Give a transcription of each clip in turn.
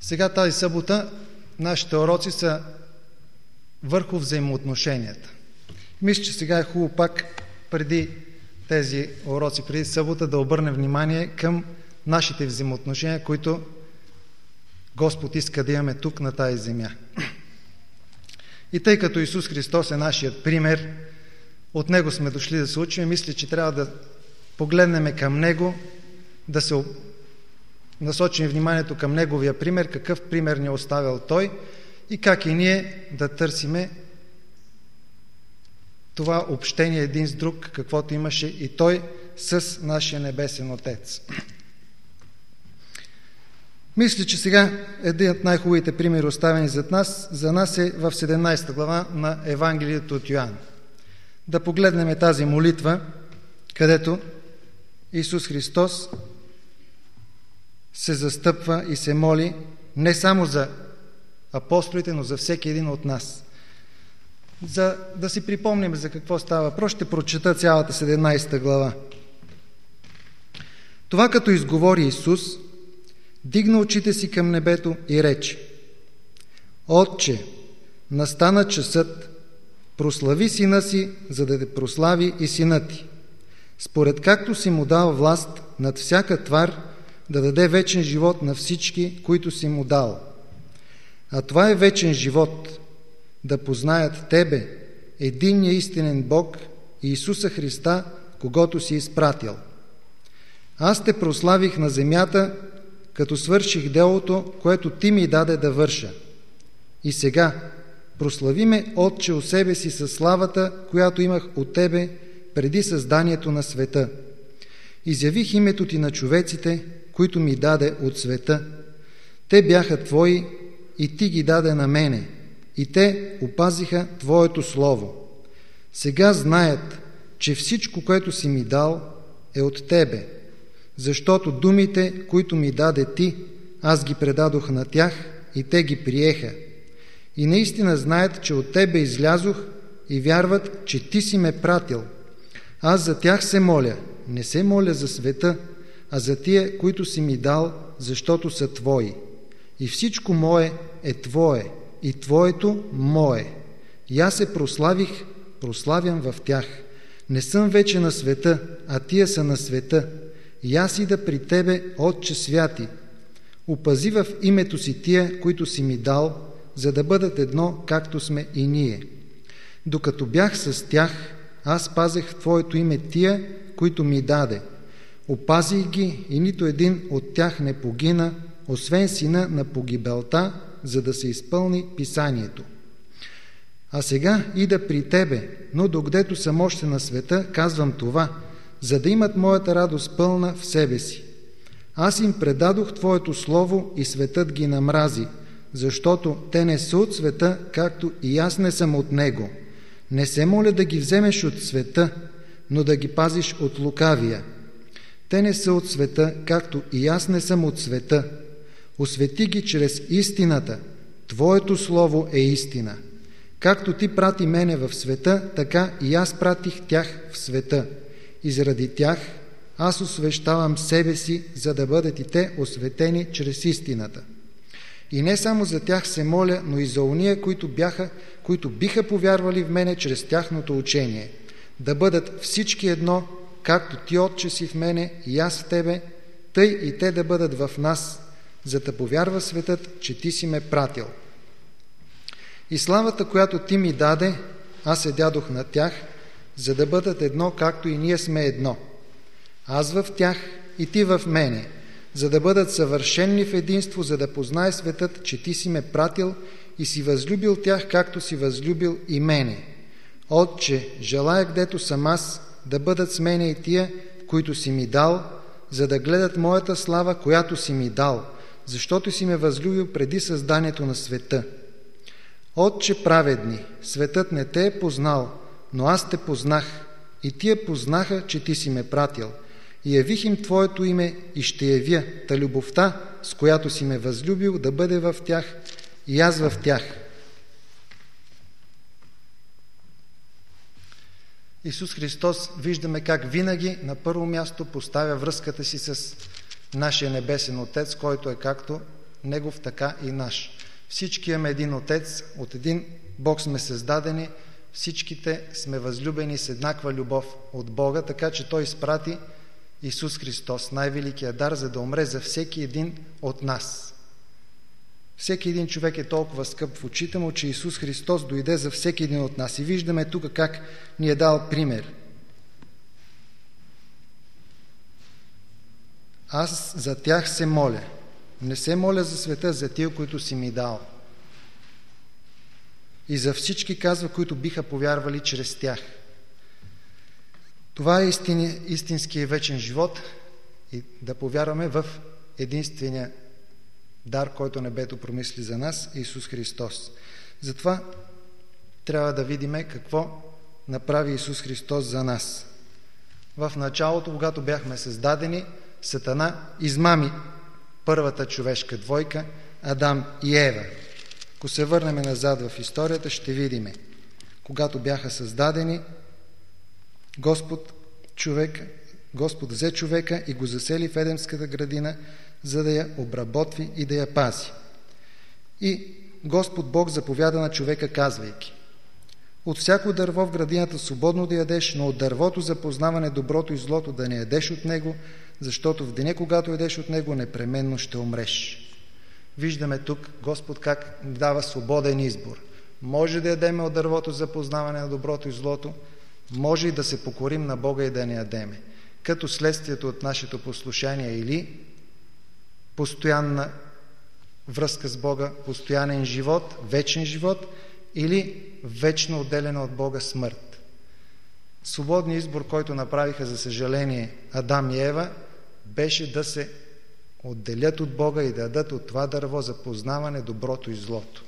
Сега тази събота нашите уроци са върху взаимоотношенията. Мисля, че сега е хубаво пак преди тези уроци, преди събота, да обърнем внимание към нашите взаимоотношения, които Господ иска да имаме тук на тази земя. И тъй като Исус Христос е нашият пример, от Него сме дошли да се учим, мисля, че трябва да погледнем към Него, да се насочим вниманието към Неговия пример, какъв пример ни е оставил Той и как и ние да търсиме това общение един с друг, каквото имаше и Той с нашия Небесен Отец. Мисля, че сега един от най-хубавите примери, оставени за нас е в 17 глава на Евангелието от Йоан. Да погледнем тази молитва, където Исус Христос се застъпва и се моли не само за апостолите, но за всеки един от нас. За да си припомним за какво става въпрос, ще прочета цялата 17 глава. Това като изговори Исус, дигна очите си към небето и рече: Отче, настана часът, прослави сина си, за да те прослави и сина ти, според както си му дал власт над всяка твар, да даде вечен живот на всички, които си му дал. А това е вечен живот, да познаят Тебе, единния истинен Бог и Исуса Христа, когото си изпратил. Аз те прославих на земята, като свърших делото, което Ти ми даде да върша. И сега прослави ме, Отче, у себе си със славата, която имах от Тебе преди създанието на света. Изявих името Ти на човеците, които ми даде от света. Те бяха Твои и Ти ги даде на мене, и те опазиха Твоето слово. Сега знаят, че всичко, което си ми дал, е от Тебе, защото думите, които ми даде Ти, аз ги предадох на тях и те ги приеха. И наистина знаят, че от Тебе излязох и вярват, че Ти си ме пратил. Аз за тях се моля, не се моля за света, а за тия, които си ми дал, защото са Твои. И всичко мое е Твое, и Твоето мое. И аз се прославям в тях. Не съм вече на света, а тия са на света. И аз ида при Тебе, Отче святи. Опази в името си тия, които си ми дал, за да бъдат едно, както сме и ние. Докато бях с тях, аз пазех Твоето име тия, които ми даде. Опазих ги и нито един от тях не погина, освен сина на погибелта, за да се изпълни писанието. А сега ида при Тебе, но докъдето съм още на света, казвам това, за да имат моята радост пълна в себе си. Аз им предадох Твоето слово и светът ги намрази, защото те не са от света, както и аз не съм от него. Не се моля да ги вземеш от света, но да ги пазиш от лукавия. Те не са от света, както и аз не съм от света. Освети ги чрез истината. Твоето слово е истина. Както Ти прати мене в света, така и аз пратих тях в света. И заради тях аз освещавам себе си, за да бъдат и те осветени чрез истината. И не само за тях се моля, но и за ония, които биха повярвали в мене чрез тяхното учение. Да бъдат всички едно, както Ти, Отче, си в мене и аз в Тебе, тъй и те да бъдат в нас, за да повярва светът, че Ти си ме пратил. И славата, която Ти ми даде, аз се дадох на тях, за да бъдат едно, както и ние сме едно. Аз в тях и Ти в мене, за да бъдат съвършенни в единство, за да познае светът, че Ти си ме пратил и си възлюбил тях, както си възлюбил и мене. Отче, желая, гдето съм аз, да бъдат с мене и тия, които си ми дал, за да гледат моята слава, която си ми дал, защото си ме възлюбил преди създанието на света. Отче праведни, светът не те е познал, но аз те познах, и тия познаха, че Ти си ме пратил. И явих им Твоето име и ще явя та любовта, с която си ме възлюбил, да бъде в тях и аз в тях. Исус Христос виждаме как винаги на първо място поставя връзката си с нашия Небесен Отец, който е както Негов, така и наш. Всички имаме един Отец, от един Бог сме създадени, всичките сме възлюбени с еднаква любов от Бога, така че Той изпрати Исус Христос, най-великият дар, за да умре за всеки един от нас. Всеки един човек е толкова скъп в очите му, че Исус Христос дойде за всеки един от нас. И виждаме тук как ни е дал пример. Аз за тях се моля. Не се моля за света, за тия, които си ми дал. И за всички, казва, които биха повярвали чрез тях. Това е истинския вечен живот и да повярваме в единствения дар, който небето промисли за нас, Исус Христос. Затова трябва да видим какво направи Исус Христос за нас. В началото, когато бяхме създадени, Сатана измами първата човешка двойка, Адам и Ева. Ако се върнем назад в историята, ще видим, когато бяха създадени, Господ взе човека и го засели в Едемската градина, за да я обработви и да я пази. И Господ Бог заповяда на човека, казвайки: от всяко дърво в градината свободно да ядеш, но от дървото за познаване доброто и злото да не ядеш от него, защото в деня, когато ядеш от него, непременно ще умреш. Виждаме тук Господ как дава свободен избор. Може да ядеме от дървото за познаване на доброто и злото, може и да се покорим на Бога и да не ядеме. Като следствието от нашето послушание или постоянна връзка с Бога, постоянен живот, вечен живот, или вечно отделена от Бога смърт. Свободният избор, който направиха, за съжаление, Адам и Ева, беше да се отделят от Бога и да ядат от това дърво за познаване доброто и злото.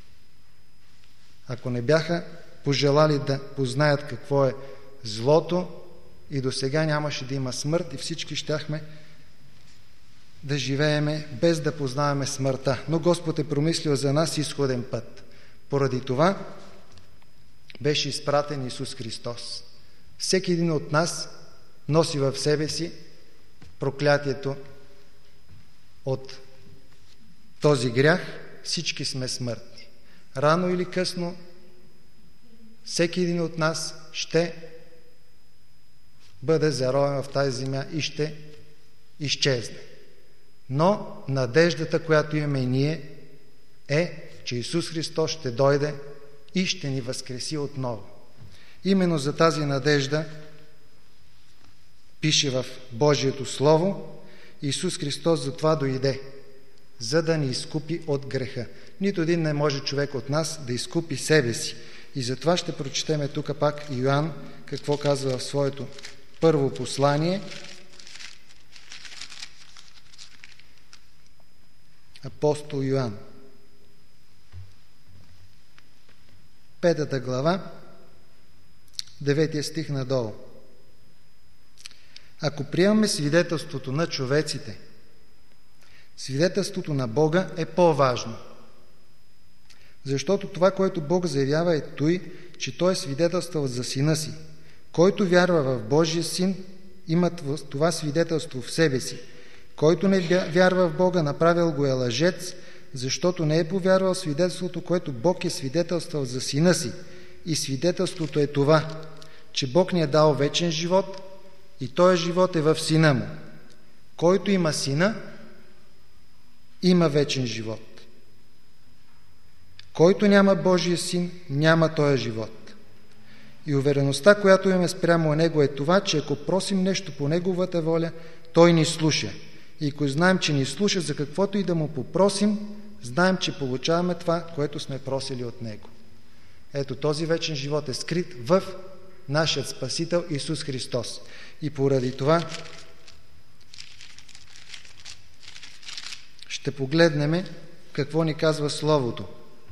Ако не бяха пожелали да познаят какво е злото, и до сега нямаше да има смърт и всички щяхме да живееме без да познаваме смъртта. Но Господ е промислил за нас изходен път. Поради това беше изпратен Исус Христос. Всеки един от нас носи в себе си проклятието от този грях. Всички сме смъртни. Рано или късно всеки един от нас ще бъде заровен в тази земя и ще изчезне. Но надеждата, която имаме и ние, е, че Исус Христос ще дойде и ще ни възкреси отново. Именно за тази надежда пише в Божието Слово, Исус Христос затова дойде, за да ни изкупи от греха. Нито един не може човек от нас да изкупи себе си. И затова ще прочетеме тук пак Йоан, какво казва в своето първо послание. Апостол Йоан. 5 глава, 9 стих надолу. Ако приемаме свидетелството на човеците, свидетелството на Бога е по-важно. Защото това, което Бог заявява, е той, че Той е свидетелствал за Сина си. Който вярва в Божия Син, има това свидетелство в себе си. Който не вярва в Бога, направил го е лъжец, защото не е повярвал свидетелството, което Бог е свидетелствал за Сина си. И свидетелството е това, че Бог ни е дал вечен живот и този живот е в Сина му. Който има Сина, има вечен живот. Който няма Божия Син, няма този живот. И увереността, която имаме спрямо Него, е това, че ако просим нещо по Неговата воля, Той ни слуша. И ако знаем, че ни слуша за каквото и да Му попросим, знаем, че получаваме това, което сме просили от Него. Ето, този вечен живот е скрит в нашият Спасител Исус Христос. И поради това ще погледнем какво ни казва Словото.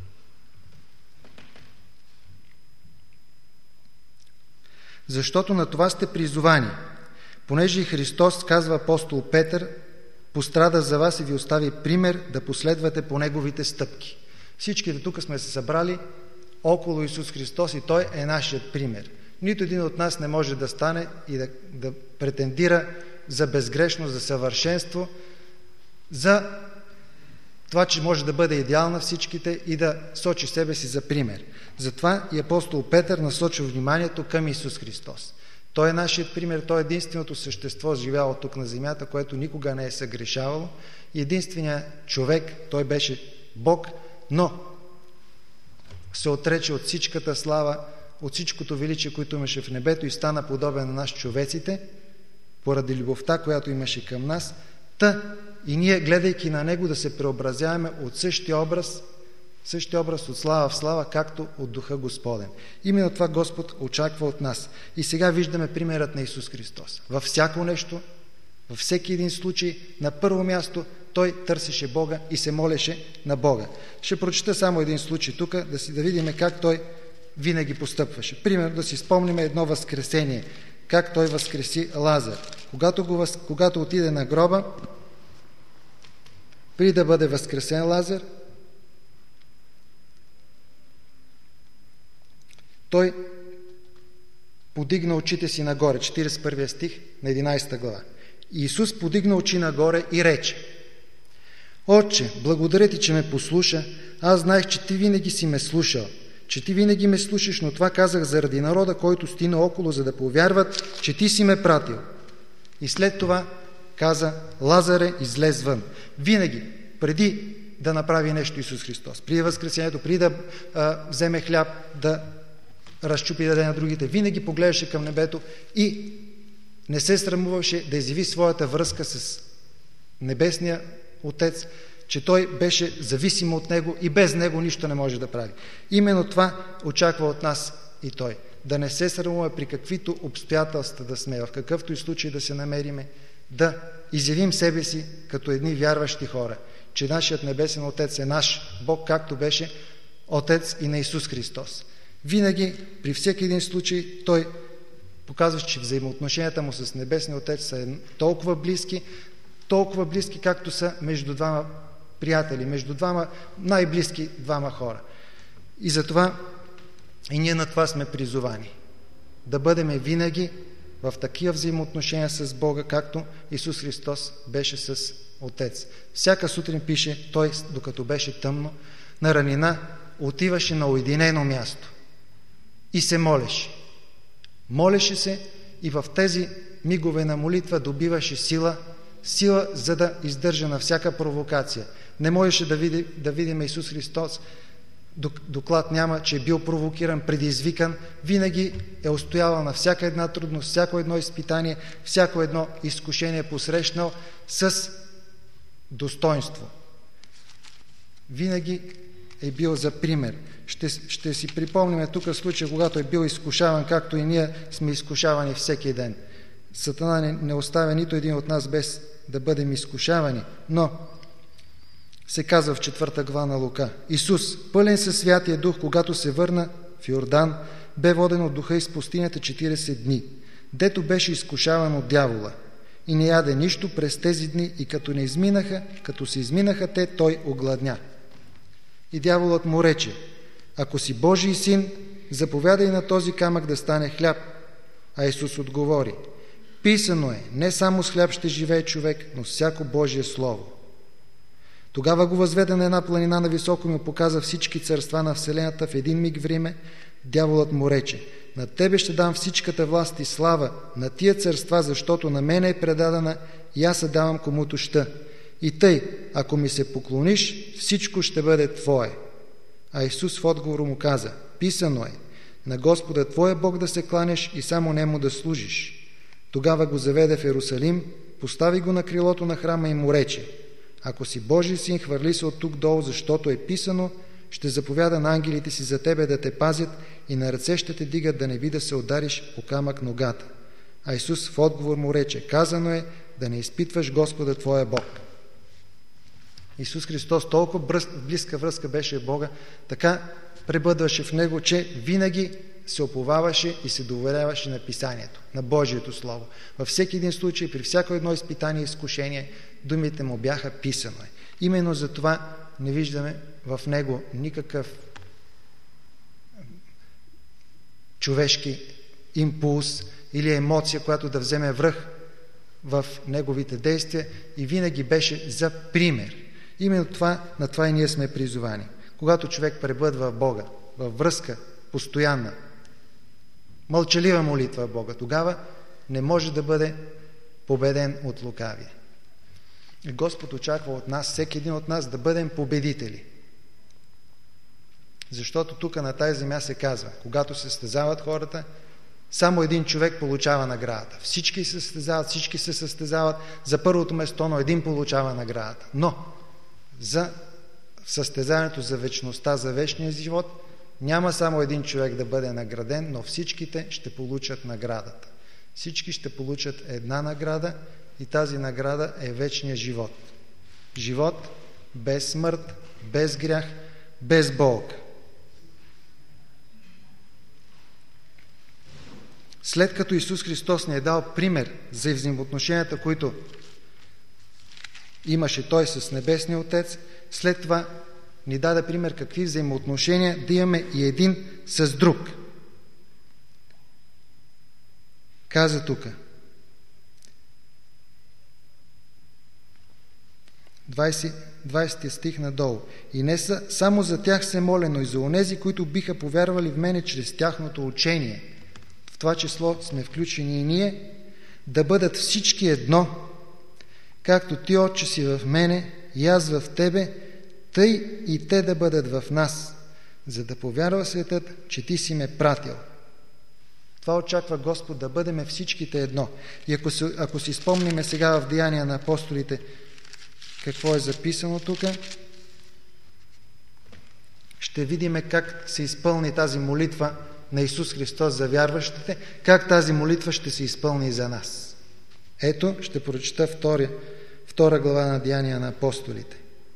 Защото на това сте призовани, понеже и Христос, казва апостол Петър, пострада за вас и ви остави пример да последвате по Неговите стъпки. Всичките тук сме се събрали около Исус Христос и Той е нашият пример. Нито един от нас не може да стане и да претендира за безгрешност, за съвършенство, за това, че може да бъде идеал на всичките и да сочи себе си за пример. Затова и апостол Петър насочва вниманието към Исус Христос. Той е нашият пример, той е единственото същество, живяло тук на земята, което никога не е съгрешавало. Единственият човек, той беше Бог, но се отрече от всичката слава, от всичкото величие, което имаше в небето и стана подобен на нас човеците, поради любовта, която имаше към нас. И ние, гледайки на Него, да се преобразяваме от същия образ от слава в слава, както от Духа Господен. Именно това Господ очаква от нас. И сега виждаме примерът на Исус Христос. Във всяко нещо, във всеки един случай, на първо място Той търсеше Бога и се молеше на Бога. Ще прочета само един случай тук, да видим как Той винаги постъпваше. Примерно да си спомним едно възкресение, как Той възкреси Лазар. Когато отиде на гроба, преди да бъде възкресен Лазар, Той подигна очите си нагоре, 41 стих на 11 глава. И Исус подигна очи нагоре и рече: Отче, благодаря ти, че ме послуша. Аз знаех, че ти винаги си ме слушал, че ти винаги ме слушаш, но това казах заради народа, който стина около, за да повярват, че ти си ме пратил. И след това каза: Лазаре, излез вън. Винаги, преди да направи нещо Исус Христос, преди възкресението, преди да вземе хляб, да разчупи да даде на другите, винаги погледаше към небето и не се срамуваше да изяви своята връзка с Небесния Отец, че Той беше зависим от Него и без Него нищо не може да прави. Именно това очаква от нас и Той. Да не се срамуваме при каквито обстоятелства да сме, в какъвто и случай да се намериме, да изявим себе си като едни вярващи хора, че нашият Небесен Отец е наш Бог, както беше Отец и на Исус Христос. Винаги, при всеки един случай, Той показва, че взаимоотношенията му с Небесния Отец са толкова близки, както са между двама приятели, между двама най-близки двама хора. И затова и ние на това сме призовани. Да бъдем винаги в такива взаимоотношения с Бога, както Исус Христос беше с Отец. Всяка сутрин, пише, Той, докато беше тъмно, на ранина, отиваше на уединено място и се молеше. Молеше се и в тези мигове на молитва добиваше сила, за да издържа на всяка провокация. Не можеше да видим Исус Христос, доклад няма, че е бил провокиран, предизвикан, винаги е устоявал на всяка една трудност, всяко едно изпитание, всяко едно изкушение посрещнал с достоинство. Винаги е бил за пример. Ще си припомним тук случая, когато е бил изкушаван, както и ние сме изкушавани всеки ден. Сатана не оставя нито един от нас без да бъдем изкушавани, но се казва в 4 глава на Лука: Исус, пълен със Святия Дух, когато се върна в Йордан, бе воден от Духа из пустинята 40 дни, дето беше изкушаван от дявола. И не яде нищо през тези дни, и като се изминаха те, той огладня. И дяволът му рече: Ако си Божий син, заповядай на този камък да стане хляб. А Исус отговори: Писано е, не само с хляб ще живее човек, но с всяко Божие слово. Тогава го възведе на една планина нависоко и му показа всички царства на вселената в един миг време. Дяволът му рече: На тебе ще дам всичката власт и слава на тия царства, защото на мене е предадена и аз се давам комуто ща. И тъй, ако ми се поклониш, всичко ще бъде твое. А Исус в отговор му каза: Писано е, на Господа твоя Бог да се кланяш и само Нему да служиш. Тогава го заведе в Иерусалим, постави го на крилото на храма и му рече: Ако си Божий син, хвърли се от тук долу, защото е писано: Ще заповяда на ангелите си за тебе да те пазят и на ръце ще те дигат, да не би да се удариш о камък ногата. А Исус в отговор му рече: Казано е, да не изпитваш Господа твоя Бог. Исус Христос толкова близка връзка беше Бога, така пребъдваше в Него, че винаги се оповаваше и се доверяваше на Писанието, на Божието Слово. Във всеки един случай, при всяко едно изпитание и изкушение, думите му бяха: Писано е. Именно за това не виждаме в Него никакъв човешки импулс или емоция, която да вземе връх в Неговите действия, и винаги беше за пример. Именно на това и ние сме призовани. Когато човек пребъдва в Бога, във връзка постоянна, мълчалива молитва в Бога, тогава не може да бъде победен от лукавия. И Господ очаква от нас, всеки един от нас, да бъдем победители. Защото тук на тази земя се казва, когато се състезават хората, само един човек получава наградата. Всички се състезават за първото место, но един получава наградата. Но за състезанието за вечността, за вечния живот, няма само един човек да бъде награден, но всичките ще получат наградата. Всички ще получат една награда и тази награда е вечния живот. Живот без смърт, без грях, без болка. След като Исус Христос ни е дал пример за взаимоотношенията, които имаше Той с Небесния Отец, след това ни даде пример какви взаимоотношения да имаме и един с друг. Каза тук, 20 стих надолу. И не само за тях се моля, но и за онези, които биха повярвали в мене чрез тяхното учение. В това число сме включени и ние, да бъдат всички едно, както Ти, Отче, си в мене и аз в Тебе, тъй и те да бъдат в нас, за да повярва светът, че Ти си ме пратил. Това очаква Господ, да бъдем всичките едно. И ако си спомниме сега в Деяния на апостолите, какво е записано тук, ще видим как се изпълни тази молитва на Исус Христос за вярващите, как тази молитва ще се изпълни и за нас. Ето, ще прочета втора глава на Деяния на апостолите.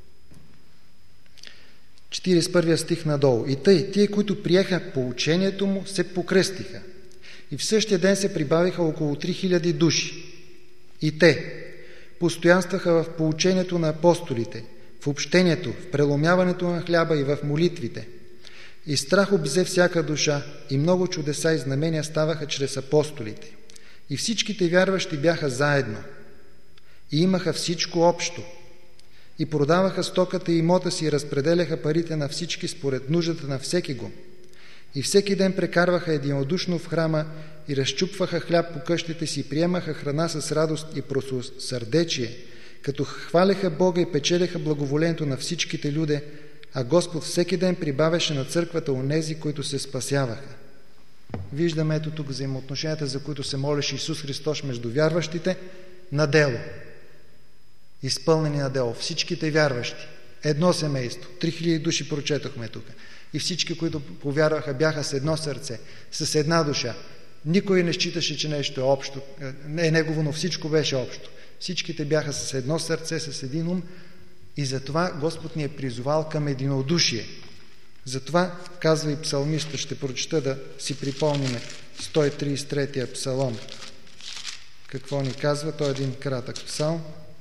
41 стих надолу. И тъй, тие, които приеха поучението му, се покръстиха. И в същия ден се прибавиха около 3000 души. И те постоянстваха в поучението на апостолите, в общението, в преломяването на хляба и в молитвите. И страх обзе всяка душа, и много чудеса и знамения ставаха чрез апостолите. И всичките вярващи бяха заедно. И имаха всичко общо. И продаваха стоката и имота си и разпределяха парите на всички според нуждата на всеки го. И всеки ден прекарваха единодушно в храма и разчупваха хляб по къщите си, приемаха храна с радост и простосърдечие, като хваляха Бога и печелеха благоволението на всичките люде, а Господ всеки ден прибавяше на църквата онези, които се спасяваха. Виждаме ето тук взаимоотношенията, за които се молеше Исус Христос между вярващите, на дело. Изпълнени на дело. Всичките вярващи. Едно семейство. 3000 души прочетохме тук. И всички, които повярваха, бяха с едно сърце, с една душа. Никой не считаше, че нещо е общо. Не е негово, но всичко беше общо. Всичките бяха с едно сърце, с един ум. И затова Господ ни е призовал към единодушие. Затова казва и псалмиста, ще прочета да си припомниме 133-я псалом. Какво ни казва? Той е един кратък псалм.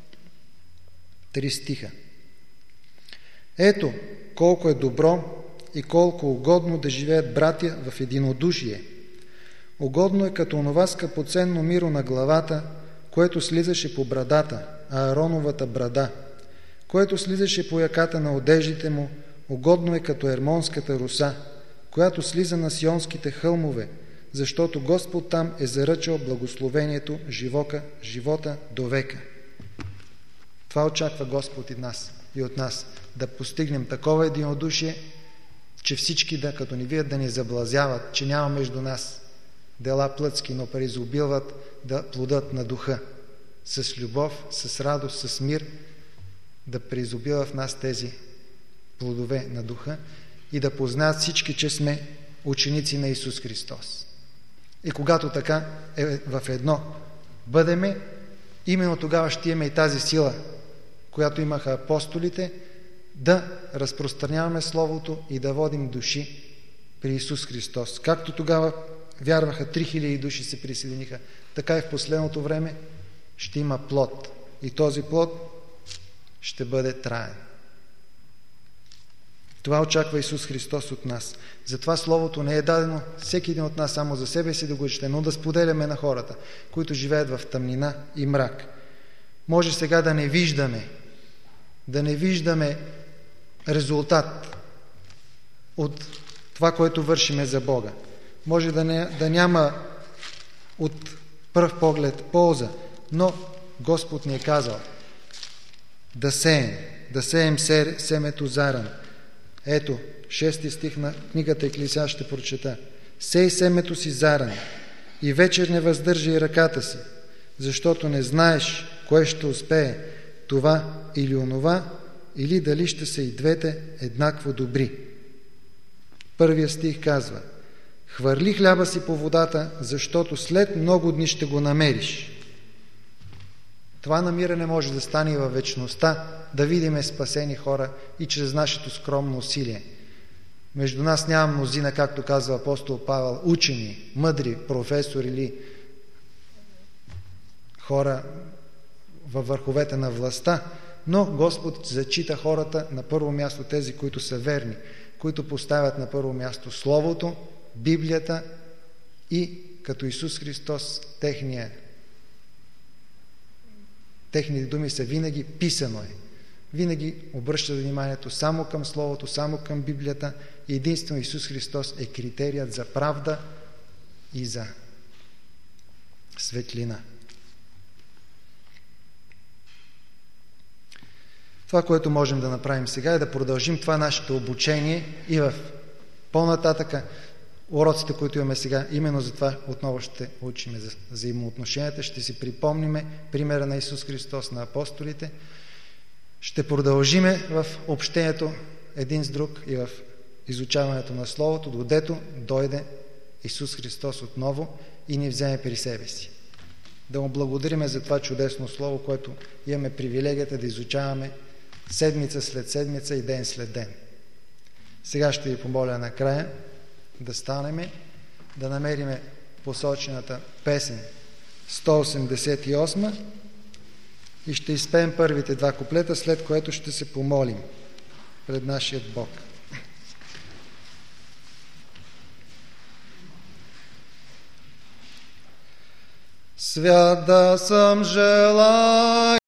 3 стиха. Ето, колко е добро и колко угодно да живеят братя в единодушие. Угодно е като онова скъпоценно миро на главата, което слизаше по брадата, Аароновата брада, което слизаше по яката на одеждите му, угодно е като ермонската руса, която слиза на сионските хълмове, защото Господ там е заръчал благословението, живота до века. Това очаква Господ и от нас, да постигнем такова единодушие, че всички като ни видят да ни заблазяват, че няма между нас дела плътски, но преизобилват да плодът на духа, с любов, с радост, с мир, да преизобилва в нас тези плодове на духа и да познаят всички, че сме ученици на Исус Христос. И когато така в едно бъдеме, именно тогава ще имаме и тази сила, която имаха апостолите, да разпространяваме Словото и да водим души при Исус Христос. Както тогава вярваха 3000 души се присъединиха, така и в последното време ще има плод. И този плод ще бъде траен. Това очаква Исус Христос от нас. Затова Словото не е дадено всеки един от нас само за себе си да го чете, но да споделяме на хората, които живеят в тъмнина и мрак. Може сега да не виждаме да не виждаме резултат от това, което вършиме за Бога. Може да няма от пръв поглед полза, но Господ ни е казал да сеем семето заран. Ето, 6 стих на книгата Еклесиаст ще прочета. Сей семето си заран и вечер не въздържай ръката си, защото не знаеш кое ще успее, това или онова, или дали ще са и двете еднакво добри. Първия стих казва: хвърли хляба си по водата, защото след много дни ще го намериш. Това намиране може да стане и във вечността, да видиме спасени хора и чрез нашето скромно усилие. Между нас няма мнозина, както казва апостол Павел, учени, мъдри, професори или хора във върховете на властта, но Господ зачита хората на първо място, тези, които са верни, които поставят на първо място Словото, Библията и като Исус Христос техните думи са винаги писано е. Винаги обръща вниманието само към Словото, само към Библията и единствено Исус Христос е критерият за правда и за светлина. Това, което можем да направим сега, е да продължим това нашето обучение и в по-нататъка уроците, които имаме сега. Именно за това отново ще учим за взаимоотношенията, ще си припомниме примера на Исус Христос, на апостолите. Ще продължиме в общението един с друг и в изучаването на Словото, додето дойде Исус Христос отново и ни вземе при себе си. Да му благодариме за това чудесно Слово, което имаме привилегията да изучаваме седмица след седмица и ден след ден. Сега ще ви помоля накрая да станеме, да намериме посочената песен 188 и ще изпеем първите два куплета, след което ще се помолим пред нашия Бог. Свят да съм желай